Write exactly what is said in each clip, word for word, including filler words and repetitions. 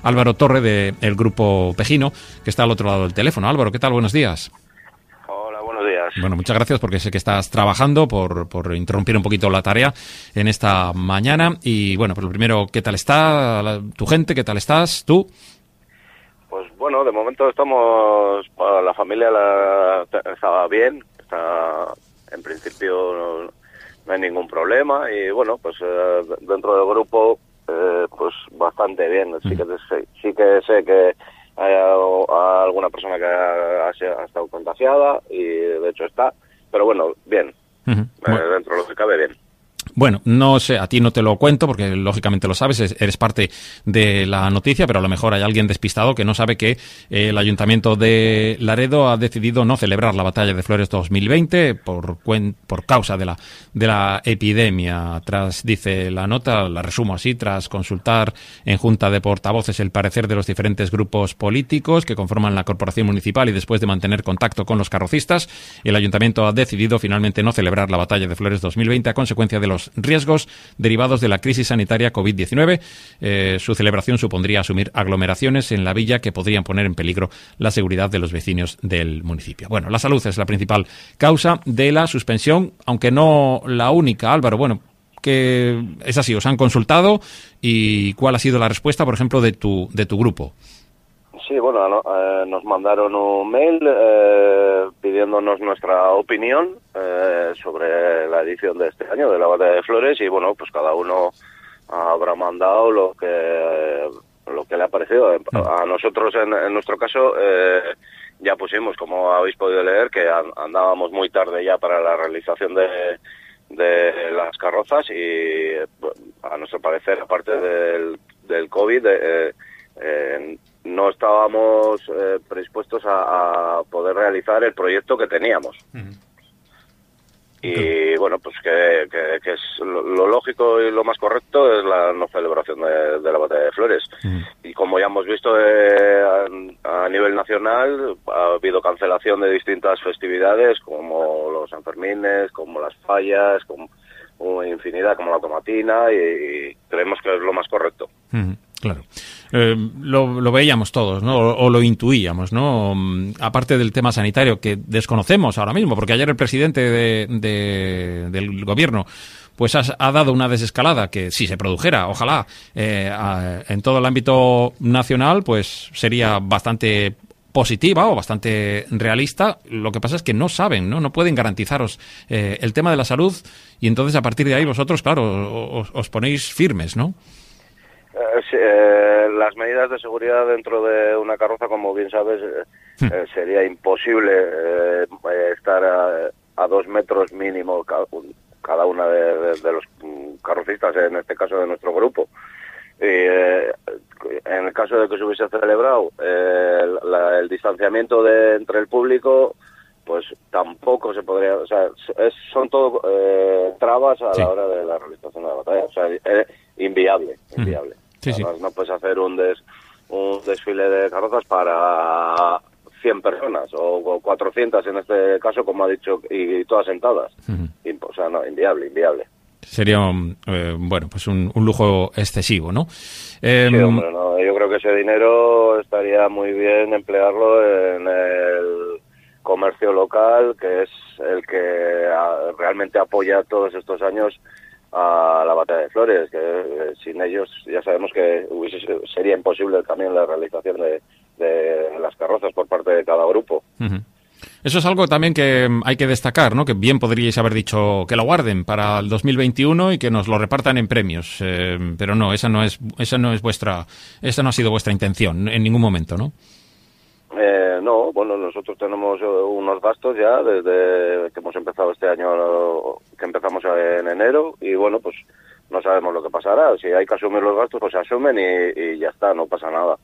Álvaro Torre, del Grupo Pejino, que está al otro lado del teléfono. Álvaro, ¿qué tal? Buenos días. Hola, buenos días. Bueno, muchas gracias porque sé que estás trabajando, por, por interrumpir un poquito la tarea en esta mañana. Y bueno, pues lo primero, ¿qué tal está la, tu gente? ¿Qué tal estás tú? Pues bueno, de momento estamos, la familia la, estaba bien, está, en principio no, no hay ningún problema y bueno, pues eh, dentro del grupo eh, pues bastante bien. Sí que, sí que sé que hay alguna persona que ha, ha estado contagiada y de hecho está, pero bueno, bien, Uh-huh. Bueno. eh, dentro de lo que cabe bien. Bueno, no sé, a ti no te lo cuento porque lógicamente lo sabes, eres parte de la noticia, pero a lo mejor hay alguien despistado que no sabe que eh, el Ayuntamiento de Laredo ha decidido no celebrar la Batalla de Flores dos mil veinte por, por causa de la, de la epidemia. Tras, dice la nota, la resumo así, tras consultar en Junta de Portavoces el parecer de los diferentes grupos políticos que conforman la Corporación Municipal y después de mantener contacto con los carrocistas, el Ayuntamiento ha decidido finalmente no celebrar la Batalla de Flores dos mil veinte a consecuencia de los riesgos derivados de la crisis sanitaria covid diecinueve. Eh, su celebración supondría asumir aglomeraciones en la villa que podrían poner en peligro la seguridad de los vecinos del municipio. Bueno, la salud es la principal causa de la suspensión, aunque no la única, Álvaro. Bueno, que es así, os han consultado y ¿cuál ha sido la respuesta, por ejemplo, de tu, de tu grupo? Sí, bueno, no, eh, nos mandaron un mail eh, pidiéndonos nuestra opinión eh, sobre la edición de este año de la Batalla de Flores y bueno, pues cada uno habrá mandado lo que eh, lo que le ha parecido. A nosotros, en, en nuestro caso, eh, ya pusimos, como habéis podido leer, que andábamos muy tarde ya para la realización de, de las carrozas y a nuestro parecer, aparte del, del COVID, eh, eh, no estábamos eh, predispuestos a, a poder realizar el proyecto que teníamos. Uh-huh. Y okay. bueno, pues que, que, que es lo, lo lógico y lo más correcto es la no celebración de, de la Batalla de Flores. Uh-huh. Y como ya hemos visto eh, a, a nivel nacional, ha habido cancelación de distintas festividades como los Sanfermines, como las fallas, como una infinidad, como la tomatina, y, y creemos que es lo más correcto. Uh-huh. Claro. Eh, lo, lo veíamos todos, ¿no? O, o lo intuíamos, ¿no? Aparte del tema sanitario que desconocemos ahora mismo, porque ayer el presidente de, de, del gobierno pues ha, ha dado una desescalada que si se produjera, ojalá, eh, a, en todo el ámbito nacional, pues sería bastante positiva o bastante realista. Lo que pasa es que no saben, no, no pueden garantizaros eh, el tema de la salud y entonces a partir de ahí vosotros, claro, os, os ponéis firmes, ¿no? Eh, sí, eh, las medidas de seguridad dentro de una carroza, como bien sabes, eh, hmm. eh, sería imposible eh, estar a, a dos metros mínimo cada, cada una de, de, de los carrocistas, en este caso de nuestro grupo. Y, eh, en el caso de que se hubiese celebrado eh, la, el distanciamiento de, entre el público, pues tampoco se podría, o sea, es, son todo eh, trabas a sí. la hora de la realización de la batalla, o sea, es inviable, inviable. Sí, sí. No puedes hacer un, des, un desfile de carrozas para cien personas o cuatrocientas en este caso, como ha dicho, y, y todas sentadas. Uh-huh. Y, o sea, no, inviable, inviable. Sería, eh, bueno, pues un, un lujo excesivo, ¿no? Eh, sí, hombre, no, yo creo que ese dinero estaría muy bien emplearlo en el comercio local, que es el que a, realmente apoya todos estos años a la Batalla de Flores, que eh, sin ellos ya sabemos que hubiese, sería imposible también la realización de, de las carrozas por parte de cada grupo. Uh-huh. Eso es algo también que hay que destacar, ¿no? Que bien podríais haber dicho que lo guarden para el dos mil veintiuno y que nos lo repartan en premios, eh, pero no, esa no es, esa no es vuestra, esa no ha sido vuestra intención en ningún momento, ¿no? Eh, no, bueno, nosotros tenemos unos gastos ya desde que hemos empezado este año, que empezamos en enero, y bueno, pues no sabemos lo que pasará. Si hay que asumir los gastos, pues se asumen y, y ya está, no pasa nada.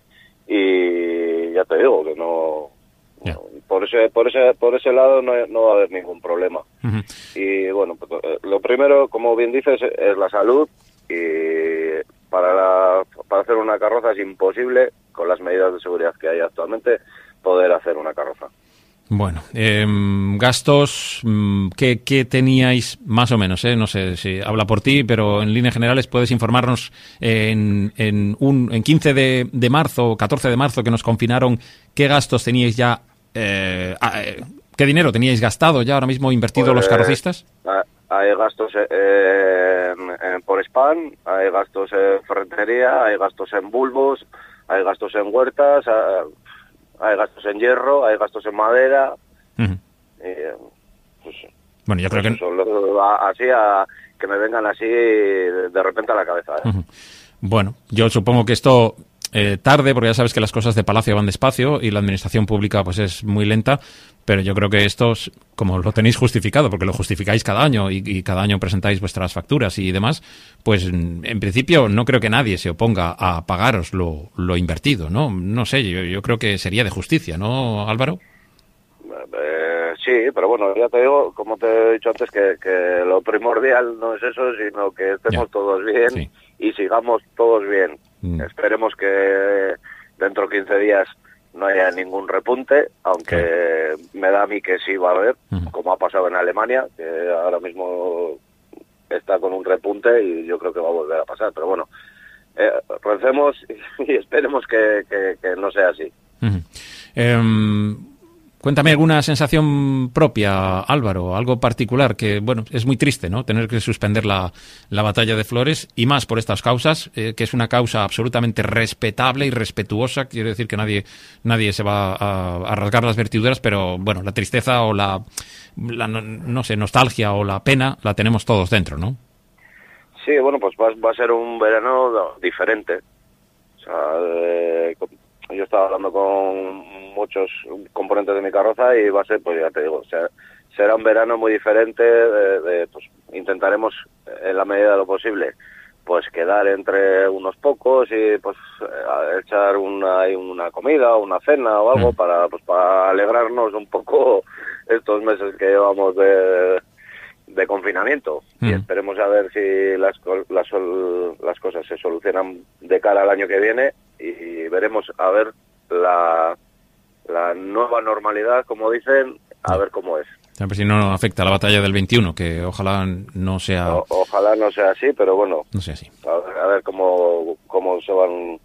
Y ya te digo que no, yeah. no por ese por ese por ese lado no, no va a haber ningún problema. Uh-huh. Y bueno, pues, lo primero, como bien dices, es la salud, y para la, para hacer una carroza es imposible, con las medidas de seguridad que hay actualmente, poder hacer una carroza. Bueno, eh, gastos, ¿qué, ¿qué teníais más o menos? Eh? No sé si habla por ti, pero en líneas generales puedes informarnos en, en, un, en quince de, de marzo o catorce de marzo que nos confinaron, ¿qué gastos teníais ya, eh, eh, qué dinero teníais gastado ya ahora mismo invertido pues, los carrocistas? Eh, hay gastos eh, en, en, por spam, hay gastos en ferretería, hay gastos en bulbos, hay gastos en huertas, hay, hay gastos en hierro, hay gastos en madera. Uh-huh. y, pues, bueno, yo creo pues que... Eso, lo, así a, que me vengan así de repente a la cabeza. ¿eh? Uh-huh. Bueno, yo supongo que esto eh, tarde, porque ya sabes que las cosas de Palacio van despacio y la administración pública pues es muy lenta, pero yo creo que esto, como lo tenéis justificado, porque lo justificáis cada año y, y cada año presentáis vuestras facturas y demás, pues en principio no creo que nadie se oponga a pagaros lo, lo invertido, ¿no? No sé, yo, yo creo que sería de justicia, ¿no, Álvaro? Eh, sí, pero bueno, ya te digo, como te he dicho antes, que, que lo primordial no es eso, sino que estemos ya. todos bien sí. y sigamos todos bien. Mm. Esperemos que dentro de quince días no haya ningún repunte, aunque sí. me da a mí que sí va a haber, uh-huh. como ha pasado en Alemania, que ahora mismo está con un repunte y yo creo que va a volver a pasar. Pero bueno, eh, recemos y esperemos que, que, que no sea así. Uh-huh. Eh, cuéntame alguna sensación propia, Álvaro, algo particular, que bueno, es muy triste, ¿no? Tener que suspender la, la batalla de Flores, y más por estas causas, eh, que es una causa absolutamente respetable y respetuosa. Quiero decir que nadie nadie se va a, a rasgar las vestiduras, pero bueno, la tristeza o la, la no, no sé, nostalgia o la pena la tenemos todos dentro, ¿no? Sí, bueno, pues va, va a ser un verano diferente. O sea, eh, yo estaba hablando con muchos componentes de mi carroza y va a ser, pues ya te digo, o sea, será un verano muy diferente. De, de, pues intentaremos, en la medida de lo posible, pues quedar entre unos pocos y pues echar una, una comida o una cena o algo mm. para, pues, para alegrarnos un poco estos meses que llevamos de, de confinamiento. Mm. Y esperemos a ver si las, las, las cosas se solucionan de cara al año que viene y veremos a ver la, la nueva normalidad, como dicen, a ver cómo es. A ver si no afecta a la batalla del veintiuno, que ojalá no sea... O, ojalá no sea así, pero bueno. No sea así. A ver, a ver cómo, cómo se van...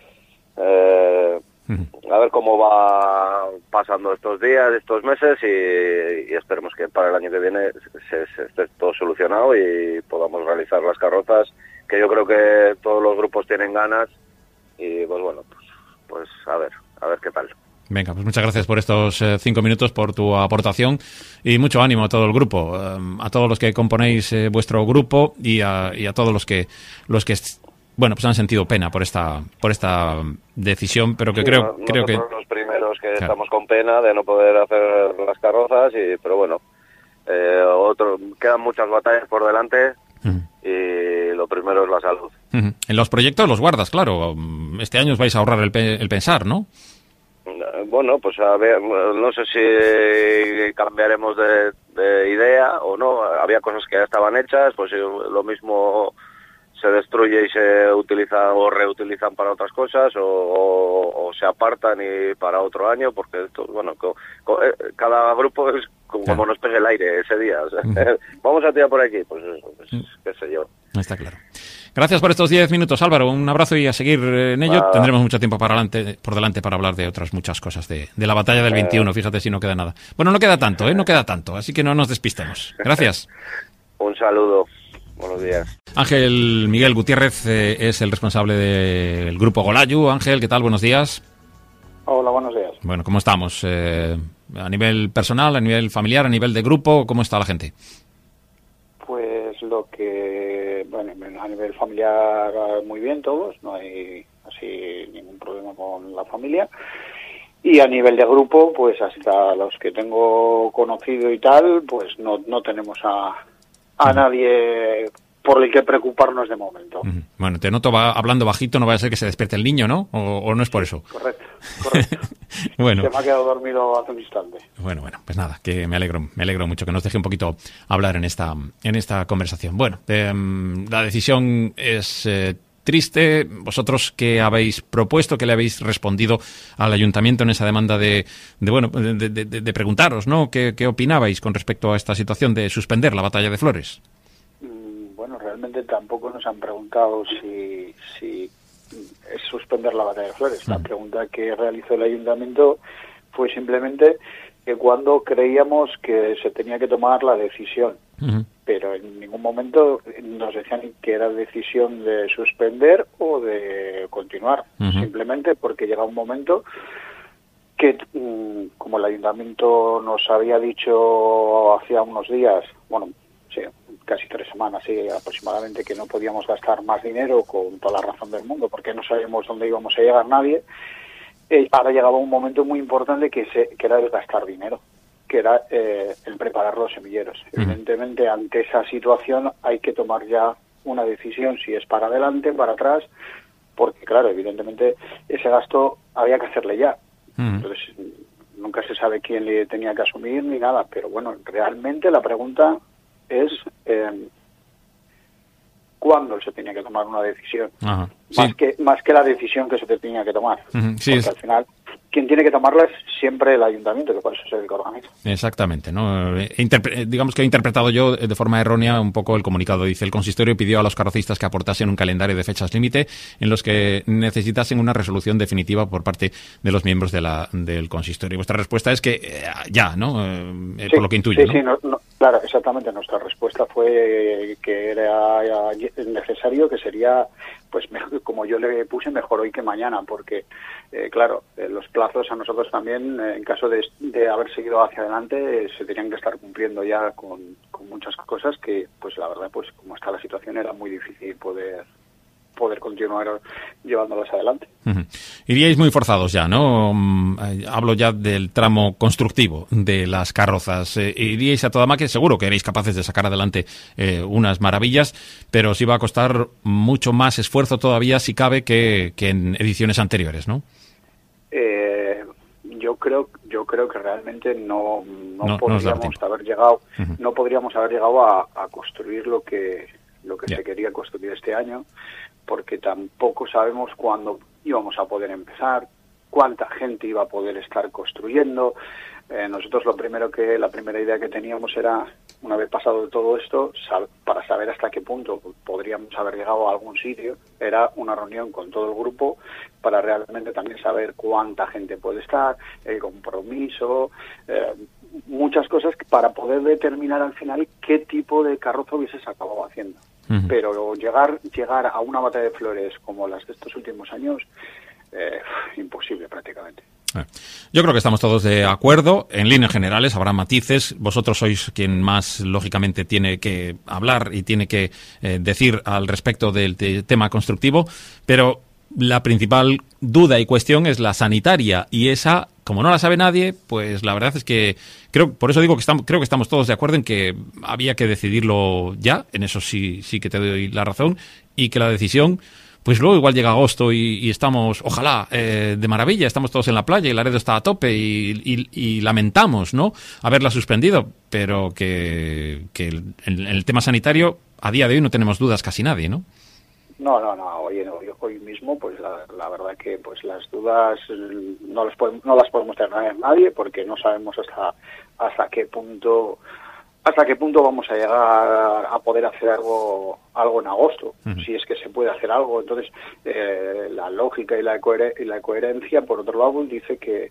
Eh, uh-huh. A ver cómo va pasando estos días, estos meses y, y esperemos que para el año que viene se, se esté todo solucionado y podamos realizar las carrozas, que yo creo que todos los grupos tienen ganas y pues bueno, pues, pues a ver, a ver qué tal. Venga, pues muchas gracias por estos eh, cinco minutos, por tu aportación y mucho ánimo a todo el grupo, eh, a todos los que componéis eh, vuestro grupo y a, y a todos los que los que bueno pues han sentido pena por esta por esta decisión, pero que sí, creo no, creo que los primeros que claro. estamos con pena de no poder hacer las carrozas y pero bueno, eh, otro quedan muchas batallas por delante. Uh-huh. Y lo primero es la salud. Uh-huh. En los proyectos los guardas, claro. Este año os vais a ahorrar el, pe- el pensar, ¿no? Bueno, pues a ver, no sé si cambiaremos de, de idea o no. Había cosas que ya estaban hechas, pues lo mismo se destruye y se utiliza o reutilizan para otras cosas o, o, o se apartan y para otro año, porque esto, bueno, co, co, cada grupo es como, claro. como nos pegue el aire ese día. O sea, uh-huh. Vamos a tirar por aquí, pues eso, pues, uh-huh. qué sé yo. Está claro. Gracias por estos diez minutos, Álvaro. Un abrazo y a seguir en ello. Ah. Tendremos mucho tiempo para adelante, por delante para hablar de otras muchas cosas, de, de la batalla del veintiuno. Fíjate si no queda nada. Bueno, no queda tanto, ¿eh? No queda tanto, así que no nos despistemos. Gracias. Un saludo. Buenos días. Ángel Miguel Gutiérrez eh, es el responsable del grupo Golayu. Ángel, ¿qué tal? Buenos días. Hola, buenos días. Bueno, ¿cómo estamos? Eh, a nivel personal, a nivel familiar, a nivel de grupo, ¿cómo está la gente? Pues lo que, bueno, a nivel familiar muy bien todos, no hay así ningún problema con la familia. Y a nivel de grupo, pues hasta los que tengo conocido y tal, pues no, no tenemos a, a uh-huh. nadie por el que preocuparnos de momento. Uh-huh. Bueno, te noto va, hablando bajito, no vaya a ser que se despierte el niño, ¿no? ¿O, o no es por eso? Correcto, correcto. Bueno. Se me ha quedado dormido hace un instante. Bueno, bueno, pues nada, que me alegro, me alegro mucho que nos deje un poquito hablar en esta, en esta conversación. Bueno, eh, la decisión es eh, triste. ¿Vosotros qué habéis propuesto, qué le habéis respondido al ayuntamiento en esa demanda de, de bueno, de, de, de, de preguntaros, ¿no? ¿Qué, qué opinabais con respecto a esta situación de suspender la batalla de Flores? Bueno, realmente tampoco nos han preguntado si, si es suspender la batalla de Flores. La pregunta que realizó el ayuntamiento fue simplemente que cuando creíamos que se tenía que tomar la decisión, uh-huh. pero en ningún momento nos decían que era decisión de suspender o de continuar, uh-huh. simplemente porque llega un momento que, como el ayuntamiento nos había dicho hacía unos días, bueno, sí, casi tres semanas, sí, aproximadamente, que no podíamos gastar más dinero, con toda la razón del mundo, porque no sabíamos dónde íbamos a llegar nadie. Eh, ahora llegaba un momento muy importante que, se, que era el gastar dinero, que era eh, el preparar los semilleros. Mm. Evidentemente, ante esa situación hay que tomar ya una decisión, si es para adelante, para atrás, porque claro, evidentemente ese gasto había que hacerle ya. Mm. Entonces, nunca se sabe quién le tenía que asumir ni nada, pero bueno, realmente la pregunta es eh, cuándo se tenía que tomar una decisión. Ajá. Más, sí. que, más que la decisión que se te tenía que tomar. Uh-huh. Sí, porque es... al final quien tiene que tomarla es siempre el ayuntamiento, que por eso es el que organiza. Exactamente, ¿no? Interpre- digamos que he interpretado yo de forma errónea un poco el comunicado. Dice: el consistorio pidió a los carrocistas que aportasen un calendario de fechas límite en los que necesitasen una resolución definitiva por parte de los miembros de la, del consistorio. Vuestra respuesta es que eh, ya, ¿no? Eh, sí, por lo que intuyo, sí, ¿no? Sí, no, no, claro, exactamente. Nuestra respuesta fue que era necesario, que sería, pues mejor, como yo le puse, mejor hoy que mañana, porque, eh, claro, eh, los plazos a nosotros también, eh, en caso de, de haber seguido hacia adelante, eh, se tenían que estar cumpliendo ya con, con muchas cosas que, pues la verdad, pues como está la situación, era muy difícil poder poder continuar llevándolas adelante. Uh-huh. Iríais muy forzados ya, ¿no? Um, hablo ya del tramo constructivo de las carrozas. Eh, iríais a toda máquina, seguro que eréis capaces de sacar adelante eh, unas maravillas, pero os iba a costar mucho más esfuerzo todavía, si cabe, que, que en ediciones anteriores, ¿no? Eh, yo creo yo creo que realmente no, no, no podríamos no haber llegado uh-huh. no podríamos haber llegado a, a construir lo que lo que yeah. se quería construir este año, porque tampoco sabemos cuándo íbamos a poder empezar, cuánta gente iba a poder estar construyendo. Eh, nosotros lo primero que, la primera idea que teníamos era, una vez pasado todo esto, sab- para saber hasta qué punto podríamos haber llegado a algún sitio, era una reunión con todo el grupo para realmente también saber cuánta gente puede estar, el compromiso, eh, muchas cosas para poder determinar al final qué tipo de carroza hubieses acabado haciendo. Uh-huh. Pero llegar llegar a una batalla de Flores como las de estos últimos años, eh, imposible prácticamente. Yo creo que estamos todos de acuerdo. En líneas generales habrá matices. Vosotros sois quien más, lógicamente, tiene que hablar y tiene que eh, decir al respecto del de tema constructivo, pero la principal duda y cuestión es la sanitaria, y esa, como no la sabe nadie, pues la verdad es que creo, por eso digo que estamos, creo que estamos todos de acuerdo en que había que decidirlo ya. En eso sí, sí que te doy la razón, y que la decisión, pues luego igual llega agosto y, y estamos, ojalá, eh, de maravilla, estamos todos en la playa y Laredo está a tope y, y, y lamentamos, ¿no?, haberla suspendido, pero que, que el, el, el tema sanitario, a día de hoy no tenemos dudas casi nadie, ¿no? No, no, no. Hoy, hoy, hoy mismo, pues la, la verdad que pues las dudas no las podemos, no las podemos tener nadie, porque no sabemos hasta hasta qué punto hasta qué punto vamos a llegar a poder hacer algo algo en agosto, uh-huh. si es que se puede hacer algo. Entonces, eh, la lógica y la, coher- y la coherencia, por otro lado, dice que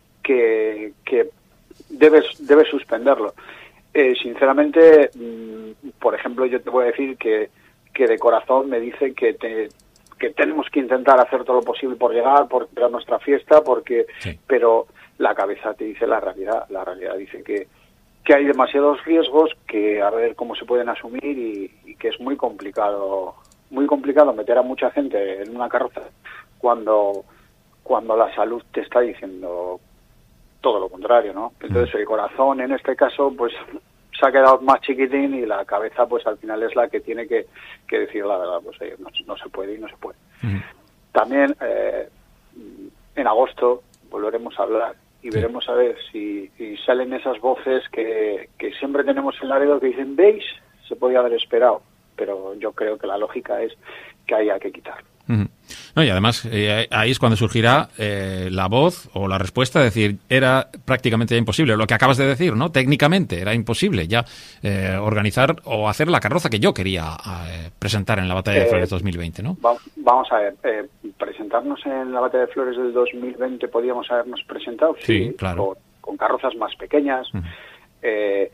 que, que debes debes suspenderlo. Eh, sinceramente, mmm, por ejemplo, yo te voy a decir que que de corazón me dice que te, que tenemos que intentar hacer todo lo posible por llegar, por crear nuestra fiesta, porque sí. Pero la cabeza te dice la realidad, la realidad dice que, que hay demasiados riesgos, que a ver cómo se pueden asumir, y, y que es muy complicado, muy complicado meter a mucha gente en una carroza cuando, cuando la salud te está diciendo todo lo contrario, ¿no? Entonces el corazón en este caso, pues se ha quedado más chiquitín, y la cabeza pues al final es la que tiene que, que decir la verdad, pues eh, no, no se puede y no se puede. Uh-huh. También eh, en agosto volveremos a hablar y sí. veremos a ver si, si salen esas voces que, que siempre tenemos en Laredo, que dicen, ¿veis? Se podía haber esperado, pero yo creo que la lógica es que haya que quitar. Uh-huh. No, y además eh, ahí es cuando surgirá eh, la voz o la respuesta, de decir, era prácticamente ya imposible, lo que acabas de decir, ¿no? Técnicamente era imposible ya eh, organizar o hacer la carroza que yo quería eh, presentar en la Batalla de Flores eh, dos mil veinte, ¿no? Va, vamos a ver, eh, presentarnos en la Batalla de Flores del dos mil veinte podíamos habernos presentado, sí, sí claro. con, con carrozas más pequeñas. Uh-huh. eh,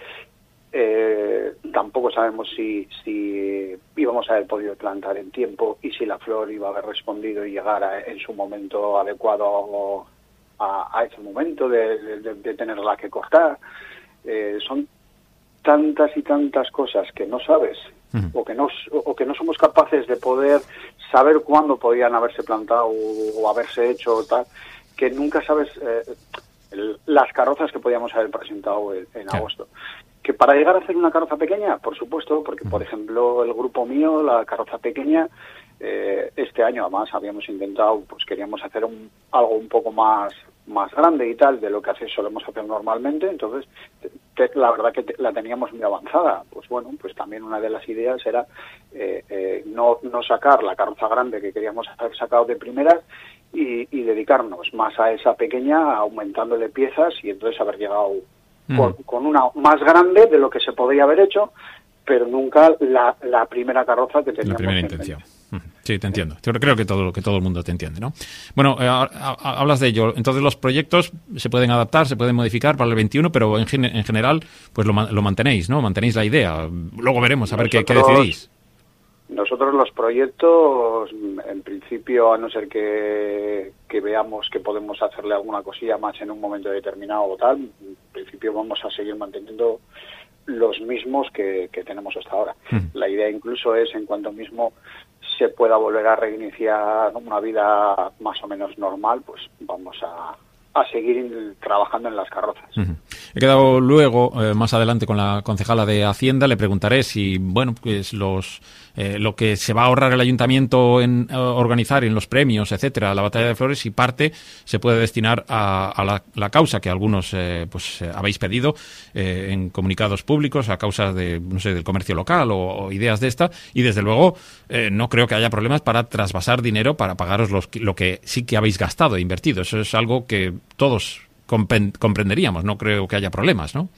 Eh, tampoco sabemos si, si íbamos a haber podido plantar en tiempo y si la flor iba a haber respondido y llegar a, en su momento adecuado a, a ese momento de, de, de tenerla que cortar. Eh, son tantas y tantas cosas que no sabes uh-huh. o que no o que no somos capaces de poder saber cuándo podían haberse plantado o, o haberse hecho o tal, que nunca sabes eh, el, las carrozas que podíamos haber presentado en, en claro. agosto. Que para llegar a hacer una carroza pequeña, por supuesto, porque por ejemplo el grupo mío, la carroza pequeña, eh, este año además habíamos intentado, pues queríamos hacer un, algo un poco más más grande y tal de lo que hace, solemos hacer normalmente, entonces te, la verdad que te, la teníamos muy avanzada. Pues bueno, pues también una de las ideas era eh, eh, no, no sacar la carroza grande que queríamos haber sacado de primeras y, y dedicarnos más a esa pequeña, aumentándole piezas y entonces haber llegado Con, con una más grande de lo que se podría haber hecho, pero nunca la, la primera carroza que teníamos. La primera intención. Sí, te entiendo. Yo creo que todo, que todo el mundo te entiende, ¿no? Bueno, eh, hablas de ello. Entonces los proyectos se pueden adaptar, se pueden modificar para el veintiuno, pero en, en general pues lo, lo mantenéis, ¿no? Mantenéis la idea. Luego veremos a ver qué, qué decidís. Nosotros los proyectos, en principio, a no ser que, que veamos que podemos hacerle alguna cosilla más en un momento determinado o tal, en principio vamos a seguir manteniendo los mismos que, que tenemos hasta ahora. Uh-huh. La idea incluso es, en cuanto mismo se pueda volver a reiniciar una vida más o menos normal, pues vamos a, a seguir trabajando en las carrozas. Uh-huh. He quedado luego, eh, más adelante, con la concejala de Hacienda. Le preguntaré si, bueno, pues los eh, lo que se va a ahorrar el ayuntamiento en eh, organizar en los premios, etcétera, la Batalla de Flores, y parte se puede destinar a, a la, la causa que algunos eh, pues eh, habéis pedido eh, en comunicados públicos, a causas de, no sé, del comercio local o, o ideas de esta. Y desde luego eh, no creo que haya problemas para trasvasar dinero para pagaros los, lo que sí que habéis gastado e invertido. Eso es algo que todos comprenderíamos, no creo que haya problemas, ¿no?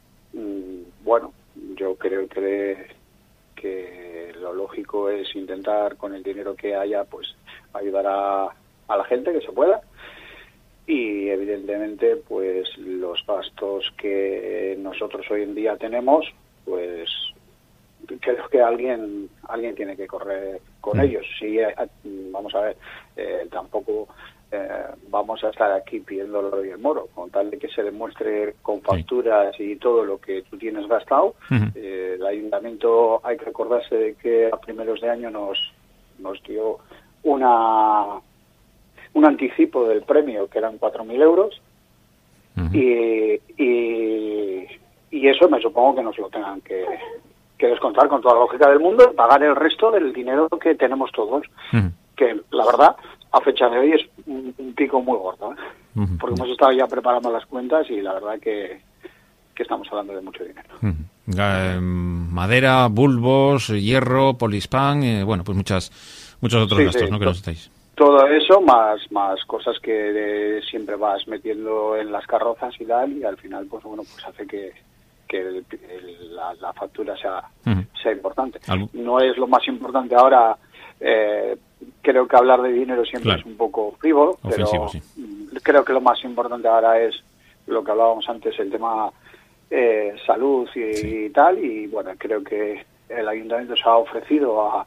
Bueno, yo creo que, que lo lógico es intentar, con el dinero que haya, pues ayudar a, a la gente que se pueda, y evidentemente pues los gastos que nosotros hoy en día tenemos, pues creo que alguien alguien tiene que correr con mm. ellos. Sí, vamos a ver, eh, tampoco Eh, vamos a estar aquí pidiendo lo del moro, con tal de que se demuestre con facturas sí. y todo lo que tú tienes gastado. Uh-huh. eh, el ayuntamiento, hay que acordarse de que a primeros de año nos nos dio una un anticipo del premio que eran cuatro mil euros. Uh-huh. y, y y eso me supongo que nos lo tengan que que descontar con toda la lógica del mundo y pagar el resto del dinero que tenemos todos. Uh-huh. Que la verdad, a fecha de hoy es un, un pico muy gordo, ¿eh? Uh-huh. Porque hemos estado ya preparando las cuentas y la verdad que, que estamos hablando de mucho dinero. Uh-huh. Eh, madera, bulbos, hierro, polispán, eh, bueno, pues muchas muchos otros sí, gastos, sí, ¿no? Que nos estáis. Todo eso, más más cosas que de, siempre vas metiendo en las carrozas y tal, y al final, pues bueno, pues hace que que el, el, la, la factura sea, uh-huh. sea importante. ¿Algo? No es lo más importante ahora. Eh, creo que hablar de dinero siempre claro. es un poco frívolo, ofensivo, pero sí. creo que lo más importante ahora es lo que hablábamos antes, el tema eh, salud y, sí. y tal, y bueno, creo que el ayuntamiento se ha ofrecido a,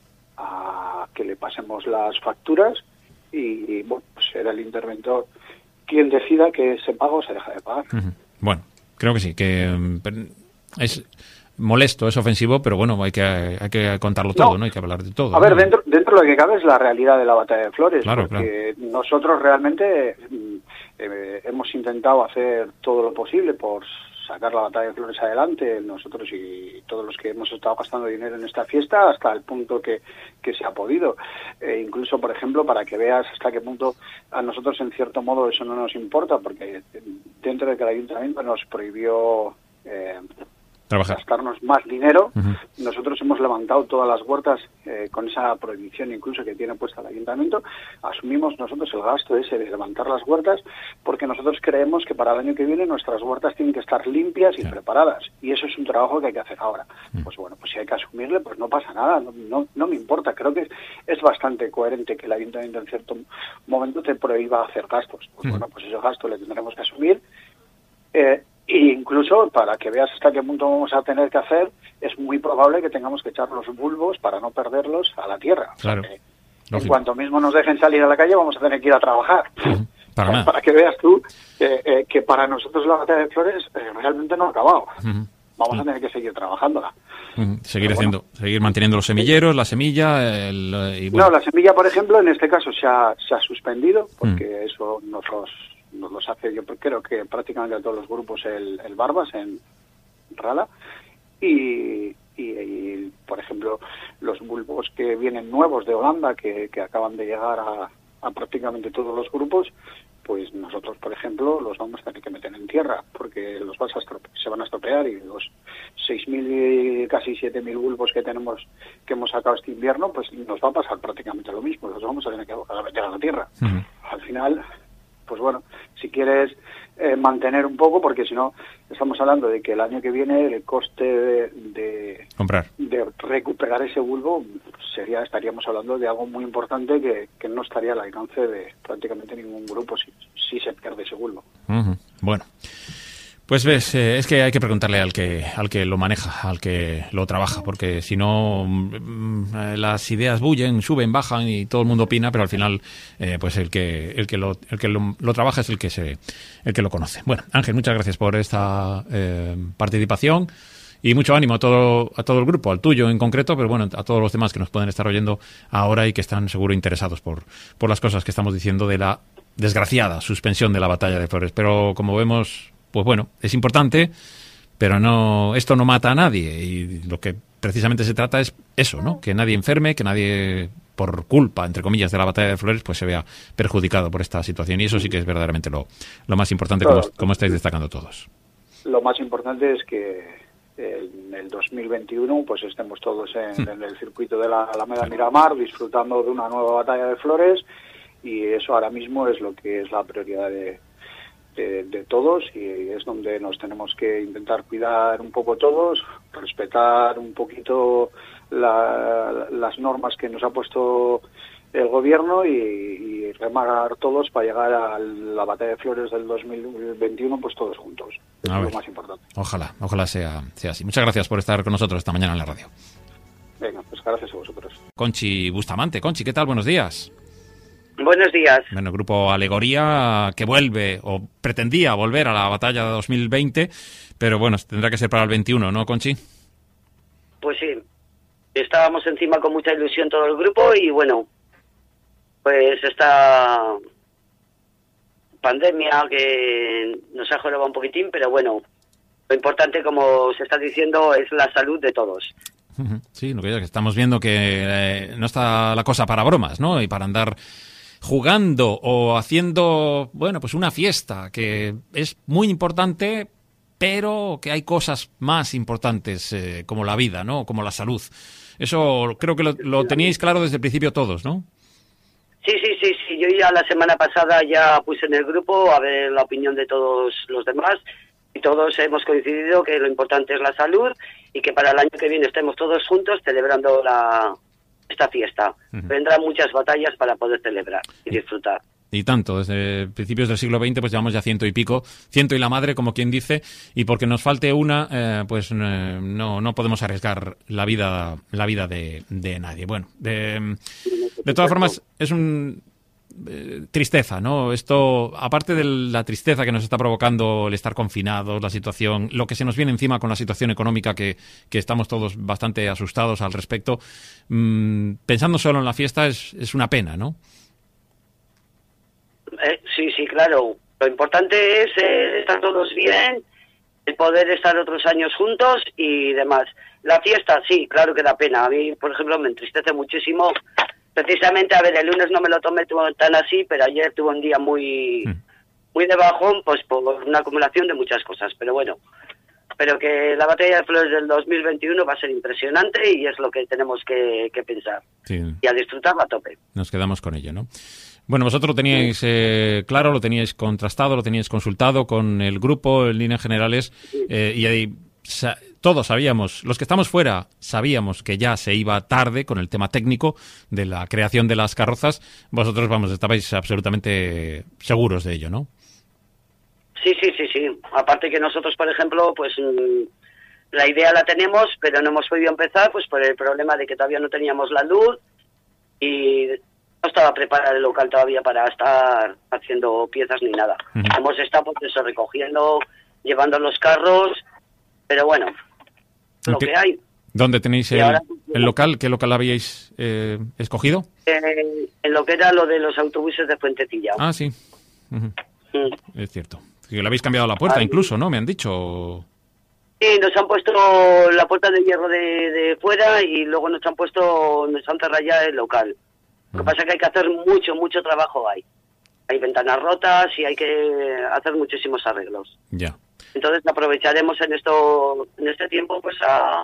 a que le pasemos las facturas y, y bueno, pues será el interventor quien decida que se paga o se deja de pagar. Uh-huh. Bueno, creo que sí, que es molesto, es ofensivo, pero bueno, hay que hay que contarlo todo, ¿no? ¿no? Hay que hablar de todo. A ver, ¿no? dentro dentro de lo que cabe es la realidad de la Batalla de Flores, claro, porque claro. nosotros realmente eh, hemos intentado hacer todo lo posible por sacar la Batalla de Flores adelante, nosotros y todos los que hemos estado gastando dinero en esta fiesta, hasta el punto que, que se ha podido. Eh, incluso, por ejemplo, para que veas hasta qué punto a nosotros, en cierto modo, eso no nos importa, porque dentro de que el ayuntamiento nos prohibió... Eh, Trabajar. gastarnos más dinero. Uh-huh. Nosotros hemos levantado todas las huertas eh, con esa prohibición incluso que tiene puesta el ayuntamiento. Asumimos nosotros el gasto ese de levantar las huertas porque nosotros creemos que para el año que viene nuestras huertas tienen que estar limpias y claro. preparadas. Y eso es un trabajo que hay que hacer ahora. Uh-huh. Pues bueno, pues si hay que asumirle, pues no pasa nada, no, no, no me importa. Creo que es, es bastante coherente que el ayuntamiento en cierto momento te prohíba hacer gastos. Pues uh-huh. bueno, pues ese gasto le tendremos que asumir. Eh, E incluso, para que veas hasta qué punto vamos a tener que hacer, es muy probable que tengamos que echar los bulbos para no perderlos a la tierra. Claro. O sea que, en cuanto mismo nos dejen salir a la calle, vamos a tener que ir a trabajar. Uh-huh. Para, nada. Para que veas tú eh, eh, que para nosotros la batalla de Flores eh, realmente no ha acabado. Uh-huh. Vamos uh-huh. a tener que seguir trabajándola. Uh-huh. Seguir Pero haciendo, bueno. seguir manteniendo los semilleros, la semilla... El, y bueno. No, la semilla, por ejemplo, en este caso se ha, se ha suspendido, porque uh-huh. eso nos los... nos los hace, yo creo que prácticamente a todos los grupos el, el Barbas en Rala y, y, y por ejemplo los bulbos que vienen nuevos de Holanda que, que acaban de llegar a, a prácticamente todos los grupos, pues nosotros por ejemplo los vamos a tener que meter en tierra porque los vas a estrope- se van a estropear y los seis mil casi siete mil bulbos que tenemos que hemos sacado este invierno pues nos va a pasar prácticamente lo mismo, los vamos a tener que meter a la tierra. Uh-huh. Al final, pues bueno, si quieres eh, mantener un poco, porque si no, estamos hablando de que el año que viene el coste de, de, comprar. de recuperar ese bulbo sería estaríamos hablando de algo muy importante que, que no estaría al alcance de prácticamente ningún grupo si, si se pierde ese bulbo. Uh-huh. Bueno. Pues ves, eh, es que hay que preguntarle al que al que lo maneja, al que lo trabaja, porque si no mm, las ideas bullen, suben, bajan y todo el mundo opina, pero al final eh, pues el que el que lo el que lo, lo trabaja es el que se el que lo conoce. Bueno, Ángel, muchas gracias por esta eh, participación y mucho ánimo a todo a todo el grupo, al tuyo en concreto, pero bueno, a todos los demás que nos pueden estar oyendo ahora y que están seguro interesados por por las cosas que estamos diciendo de la desgraciada suspensión de la batalla de Flores, pero como vemos, pues bueno, es importante, pero no, esto no mata a nadie y lo que precisamente se trata es eso, ¿no? Que nadie enferme, que nadie por culpa, entre comillas, de la batalla de Flores, pues se vea perjudicado por esta situación y eso sí que es verdaderamente lo, lo más importante, como, como estáis destacando todos. Lo más importante es que en el dos mil veintiuno pues estemos todos en, hmm. en el circuito de la Alameda claro. Miramar disfrutando de una nueva batalla de Flores y eso ahora mismo es lo que es la prioridad de De, de todos y es donde nos tenemos que intentar cuidar un poco todos, respetar un poquito la, las normas que nos ha puesto el gobierno y, y remar todos para llegar a la batalla de Flores del dos mil veintiuno pues todos juntos. Es lo más importante. Ojalá, ojalá sea, sea así. Muchas gracias por estar con nosotros esta mañana en la radio. Venga, pues gracias a vosotros. Conchi Bustamante. Conchi, ¿qué tal? Buenos días. Buenos días. Bueno, el grupo Alegoría que vuelve o pretendía volver a la batalla de dos mil veinte, pero bueno, tendrá que ser para el veintiuno, ¿no, Conchi? Pues sí, estábamos encima con mucha ilusión todo el grupo y bueno, pues esta pandemia que nos ha jorobado un poquitín, pero bueno, lo importante, como se está diciendo, es la salud de todos. Sí, lo que estamos viendo que eh, no está la cosa para bromas, ¿no? Y para andar jugando o haciendo, bueno, pues una fiesta que es muy importante, pero que hay cosas más importantes eh, como la vida, ¿no? Como la salud. Eso creo que lo, lo teníais claro desde el principio todos, ¿no? Sí, sí, sí, sí. Yo ya la semana pasada ya puse en el grupo a ver la opinión de todos los demás y todos hemos coincidido que lo importante es la salud y que para el año que viene estemos todos juntos celebrando la esta fiesta. Uh-huh. Vendrán muchas batallas para poder celebrar y disfrutar. Y tanto, desde principios del siglo veinte pues llevamos ya ciento y pico, ciento y la madre, como quien dice, y porque nos falte una, eh, pues eh, no no podemos arriesgar la vida la vida de, de nadie. Bueno, de, de todas formas es un eh, tristeza, ¿no? Esto, aparte de la tristeza que nos está provocando el estar confinados, la situación, lo que se nos viene encima con la situación económica que, que estamos todos bastante asustados al respecto, mmm, pensando solo en la fiesta es, es una pena, ¿no? Eh, sí, sí, claro. Lo importante es eh, estar todos bien, el poder estar otros años juntos y demás. La fiesta, sí, claro que da pena. A mí, por ejemplo, me entristece muchísimo. Precisamente, a ver, el lunes no me lo tomé tan así, pero ayer tuve un día muy, muy de bajón, pues por una acumulación de muchas cosas. Pero bueno, pero que la batalla de Flores del dos mil veintiuno va a ser impresionante y es lo que tenemos que, que pensar. Sí. Y a disfrutarlo a tope. Nos quedamos con ello, ¿no? Bueno, vosotros lo teníais eh, claro, lo teníais contrastado, lo teníais consultado con el grupo en líneas generales eh, y ahí sa- todos sabíamos, los que estamos fuera, sabíamos que ya se iba tarde con el tema técnico de la creación de las carrozas. Vosotros, vamos, estabais absolutamente seguros de ello, ¿no? Sí, sí, sí, sí. Aparte que nosotros, por ejemplo, pues mmm, la idea la tenemos, pero no hemos podido empezar pues por el problema de que todavía no teníamos la luz y no estaba preparado el local todavía para estar haciendo piezas ni nada. Uh-huh. Hemos estado pues eso, recogiendo, llevando los carros, pero bueno, lo que hay. ¿Dónde tenéis el, ahora, el local? ¿Qué local habíais eh, escogido? Eh, en lo que era lo de los autobuses de Fuentecilla. Ah, sí. Uh-huh. Mm. Es cierto. Que le habéis cambiado la puerta, Ay. incluso, ¿no? Me han dicho. Sí, nos han puesto la puerta de hierro de, de fuera y luego nos han puesto, nos han cerrado ya el local. Lo que pasa es que hay que hacer mucho, mucho trabajo ahí. Hay ventanas rotas y hay que hacer muchísimos arreglos. Ya. Entonces aprovecharemos en esto, en este tiempo, pues a,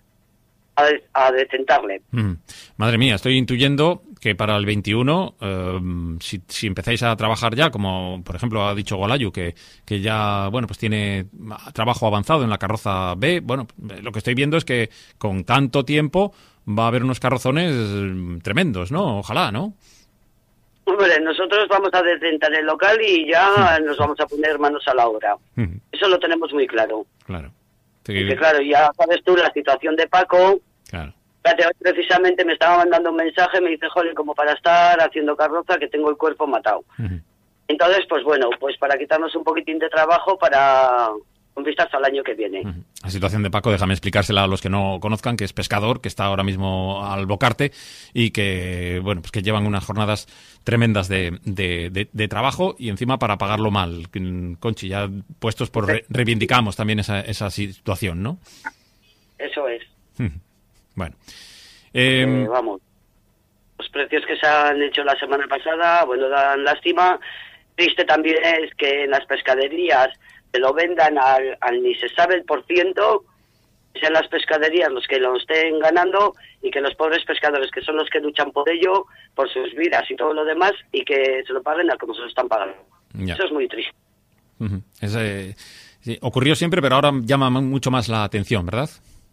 a, a decentarle. Mm. Madre mía, estoy intuyendo que para el veintiuno, eh, si, si empezáis a trabajar ya, como por ejemplo ha dicho Golayu, que, que ya, bueno, pues tiene trabajo avanzado en la carroza B, bueno, lo que estoy viendo es que con tanto tiempo va a haber unos carrozones tremendos, ¿no? Ojalá, ¿no? Hombre, nosotros vamos a decentar el local y ya nos vamos a poner manos a la obra. Eso lo tenemos muy claro. Claro. Porque, claro, ya sabes tú la situación de Paco. Claro. Precisamente me estaba mandando un mensaje, me dice, joder, como para estar haciendo carroza que tengo el cuerpo matado. Uh-huh. Entonces, pues bueno, pues para quitarnos un poquitín de trabajo para con vistas al año que viene. Uh-huh. La situación de Paco, déjame explicársela a los que no conozcan, que es pescador, que está ahora mismo al Bocarte y que, bueno, pues que llevan unas jornadas tremendas de, de, de, de trabajo y encima para pagarlo mal. Conchi, ya puestos por... Re, reivindicamos también esa, esa situación, ¿no? Eso es. Uh-huh. Bueno. Eh, eh, vamos, los precios que se han hecho la semana pasada, bueno, dan lástima. Triste también es que en las pescaderías se lo vendan al, al ni se sabe el por ciento, sean las pescaderías los que lo estén ganando y que los pobres pescadores, que son los que luchan por ello, por sus vidas y todo lo demás, y que se lo paguen a como se lo están pagando. Ya. Eso es muy triste. Uh-huh. Es, eh, sí, ocurrió siempre, pero ahora llama mucho más la atención, ¿verdad?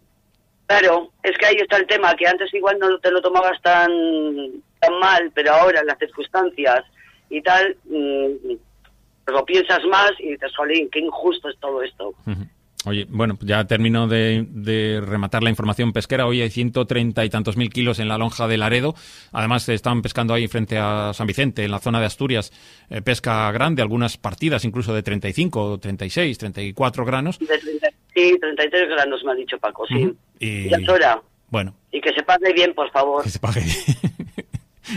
Claro, es que ahí está el tema, que antes igual no te lo tomabas tan tan mal, pero ahora en las circunstancias y tal, mmm, lo piensas más y dices, jolín, qué injusto es todo esto. Uh-huh. Oye, bueno, ya termino de, de rematar la información pesquera. Hoy hay ciento treinta y tantos mil kilos en la lonja de Laredo. Además, están pescando ahí frente a San Vicente, en la zona de Asturias, eh, pesca grande, algunas partidas incluso de treinta y cinco, treinta y seis, treinta y cuatro granos. De treinta, sí, treinta y tres granos me ha dicho Paco, sí. Uh-huh. Y... Ya es hora. Bueno. Y que se pague bien, por favor. Que se pague bien.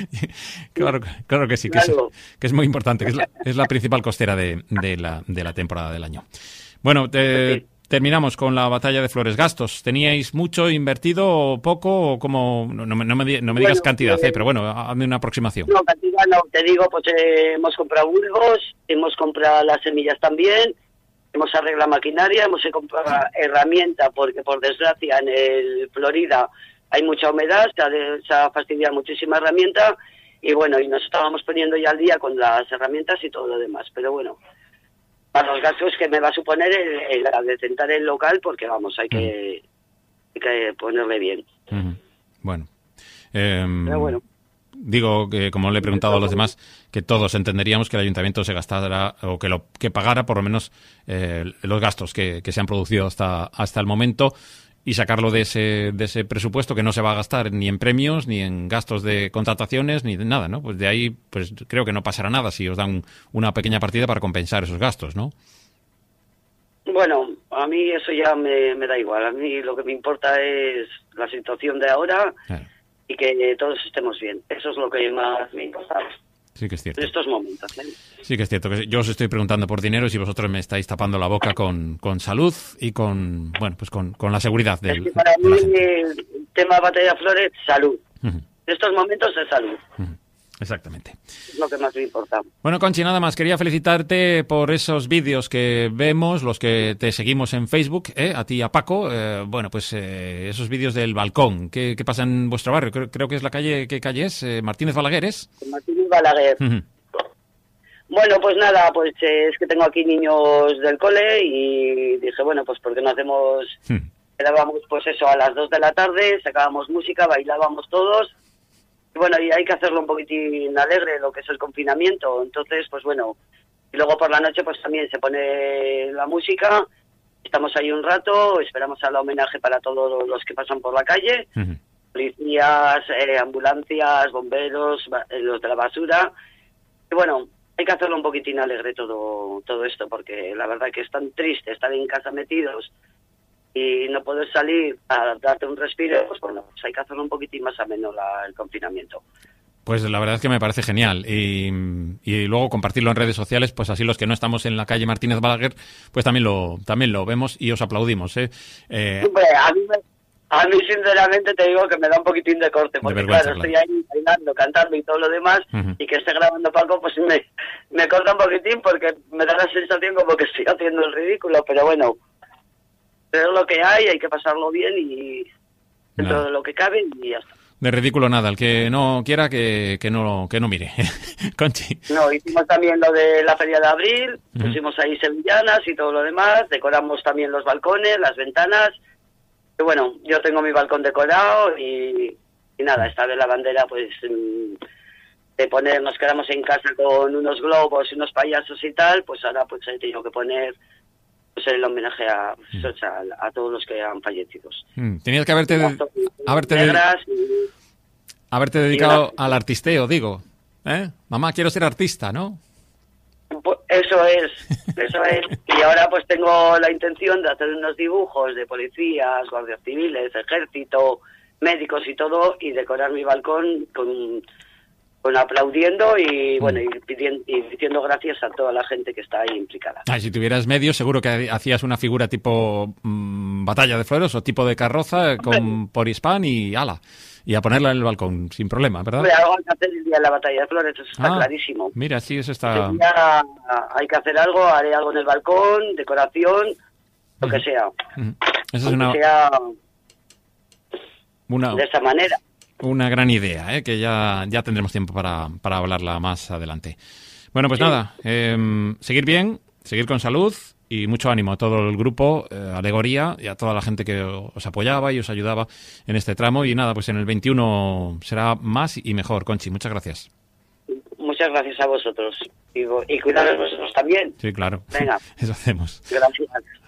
Claro, claro que sí, que, claro. Es, que es muy importante, que es la, es la principal costera de, de, la, de la temporada del año. Bueno, te, sí. Terminamos con la batalla de Flores. Gastos, ¿teníais mucho invertido o poco? O como, no, no, no, me, no me digas bueno, cantidad, eh, eh, pero bueno, hazme una aproximación. No, cantidad no, te digo, pues eh, hemos comprado bulbos, hemos comprado las semillas también, hemos arreglado maquinaria, hemos comprado herramienta, porque por desgracia en el Florida hay mucha humedad, se ha, de, se ha fastidiado muchísima herramienta y bueno, y nos estábamos poniendo ya al día con las herramientas y todo lo demás, pero bueno, para los gastos que me va a suponer el, el decentar el local, porque vamos, hay que, uh-huh. hay que ponerle bien. Uh-huh. Bueno. Eh, pero bueno. Digo que, como le he preguntado a los demás, que todos entenderíamos que el ayuntamiento se gastara o que lo que pagara por lo menos eh, los gastos que, que se han producido hasta, hasta el momento y sacarlo de ese de ese presupuesto que no se va a gastar ni en premios, ni en gastos de contrataciones, ni de nada, ¿no? Pues de ahí pues creo que no pasará nada si os dan una pequeña partida para compensar esos gastos, ¿no? Bueno, a mí eso ya me, me da igual. A mí lo que me importa es la situación de ahora claro. y que todos estemos bien. Eso es lo que más me importa. Sí que es cierto. En estos momentos, ¿eh? Sí que es cierto. Que yo os estoy preguntando por dinero y si vosotros me estáis tapando la boca con, con salud y con bueno pues con, con la seguridad del. Es que para mí el tema batalla de Flores, salud. Uh-huh. En estos momentos es salud. Uh-huh. Exactamente. Es lo que más me importa. Bueno, Conchi, nada más. Quería felicitarte por esos vídeos que vemos, los que te seguimos en Facebook, ¿eh? A ti y a Paco. Eh, bueno, pues eh, esos vídeos del balcón. ¿Qué, qué pasa en vuestro barrio? Creo, creo que es la calle, ¿qué calle es? Eh, Martínez Balaguer, ¿es? Martínez Balaguer. Uh-huh. Bueno, pues nada, pues eh, es que tengo aquí niños del cole y dije, bueno, pues ¿por qué no hacemos... Uh-huh. Quedábamos pues eso a las dos de la tarde, sacábamos música, bailábamos todos. Y bueno, y hay que hacerlo un poquitín alegre, lo que es el confinamiento. Entonces, pues bueno, y luego por la noche pues también se pone la música, estamos ahí un rato, esperamos al homenaje para todos los que pasan por la calle, uh-huh. Policías, eh, ambulancias, bomberos, eh, los de la basura. Y bueno, hay que hacerlo un poquitín alegre todo, todo esto, porque la verdad que es tan triste estar en casa metidos y no poder salir a darte un respiro, pues bueno, pues hay que hacerlo un poquitín más ameno la, el confinamiento. Pues la verdad es que me parece genial y, y luego compartirlo en redes sociales, pues así los que no estamos en la calle Martínez Balaguer, pues también lo también lo vemos y os aplaudimos, ¿eh? eh Hombre, a mí, a mí sinceramente te digo que me da un poquitín de corte, porque de vergüenza, claro, estoy ahí bailando, cantando y todo lo demás, uh-huh. y que esté grabando Paco, pues me, me corta un poquitín porque me da la sensación como que estoy haciendo el ridículo, pero bueno, es lo que hay, hay que pasarlo bien y dentro nada. de lo que cabe y ya está. De ridículo nada, el que no quiera que, que no que no mire. Conchi. No, hicimos también lo de la feria de abril, uh-huh. pusimos ahí sevillanas y todo lo demás, decoramos también los balcones, las ventanas. Y bueno, yo tengo mi balcón decorado y, y nada, esta vez la bandera pues de poner, nos quedamos en casa con unos globos y unos payasos y tal, pues ahora pues he tenido que poner pues el homenaje a, pues, a, a todos los que han fallecido. Mm. Tenías que haberte, de, haberte, de, y, haberte dedicado al artisteo, digo. ¿Eh? Mamá, quiero ser artista, ¿no? Pues eso es, eso es. Y ahora pues tengo la intención de hacer unos dibujos de policías, guardias civiles, ejército, médicos y todo, y decorar mi balcón con... Con aplaudiendo y bueno y pidiendo, y diciendo gracias a toda la gente que está ahí implicada. Ay, si tuvieras medios, seguro que hacías una figura tipo mmm, batalla de flores o tipo de carroza con por hispán y ala. Y a ponerla en el balcón, sin problema, ¿verdad? Hombre, algo hay que hacer el día de la batalla de flores, eso está ah, clarísimo. Mira, sí, eso está... El día hay que hacer algo, haré algo en el balcón, decoración, lo uh-huh. que sea. Uh-huh. Eso es una... Que sea una... de esa manera. Una gran idea, ¿eh? Que ya, ya tendremos tiempo para, para hablarla más adelante. Bueno, pues sí. nada, eh, seguir bien, seguir con salud y mucho ánimo a todo el grupo, eh, Alegoría, y a toda la gente que os apoyaba y os ayudaba en este tramo. Y nada, pues en el veintiuno será más y mejor. Conchi, muchas gracias. Muchas gracias a vosotros. Y, y cuidaros vosotros también. Sí, claro. Venga. Eso hacemos. Gracias.